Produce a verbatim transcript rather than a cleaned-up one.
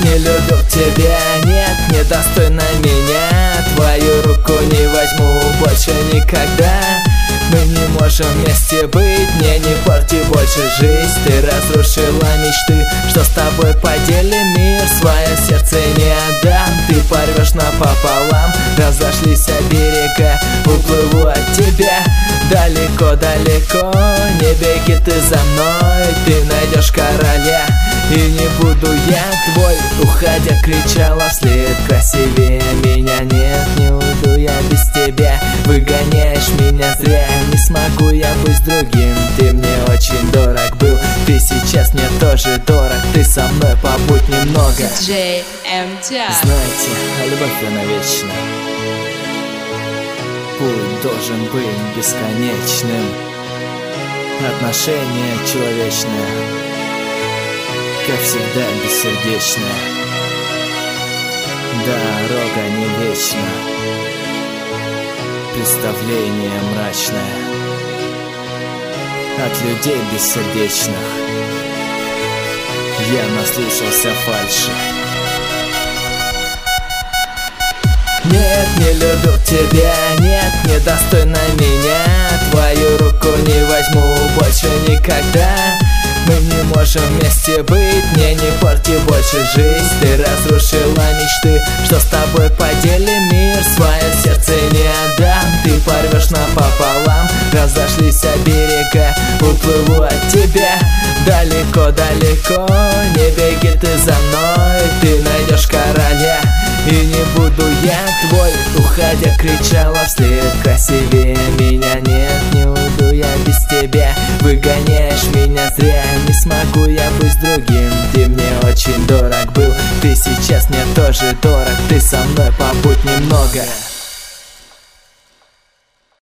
не люблю тебя, нет, недостойна меня. Твою руку не возьму больше никогда. Мы не можем вместе быть, мне не порти больше жизнь. Ты разрушила мечты, что с тобой поделим мир. Свое сердце не отдам, ты порвешь напополам. Разошлись от берега, уплыву от тебя далеко-далеко. Не беги ты за мной, ты найдешь короля, и не буду я твой. Уходя кричала вслед: красивее меня нет, не уйду я без тебя. Выгоняешь меня зря, не смогу я быть с другим. Ты мне очень дорог был, ты сейчас мне тоже дорог. Ты со мной побудь немного. Джей Эм Театр. Знаете, любовь она вечна, путь должен быть бесконечным. Отношение человечное, как всегда, бессердечное. Дорога не вечна, представление мрачное от людей бессердечных. Я наслушался фальши. Нет, не люблю тебя, нет, недостойна меня. Твою руку не возьму больше никогда. Мы не можем вместе быть, мне не порти больше жизнь. Ты разрушила мечты, что с тобой поделим мир. Свое сердце не отдам, ты порвешь напополам. Разошлись от берега, уплыву от тебя далеко-далеко. Не беги ты за мной, ты найдешь короля, и не буду я твой. Уходя кричала вслед: красивее меня нет, не уйду я без тебя. Выгоняешь меня зря, не смогу я быть с другим. Ты мне очень дорог был, ты сейчас мне тоже дорог. Ты со мной побудь немного.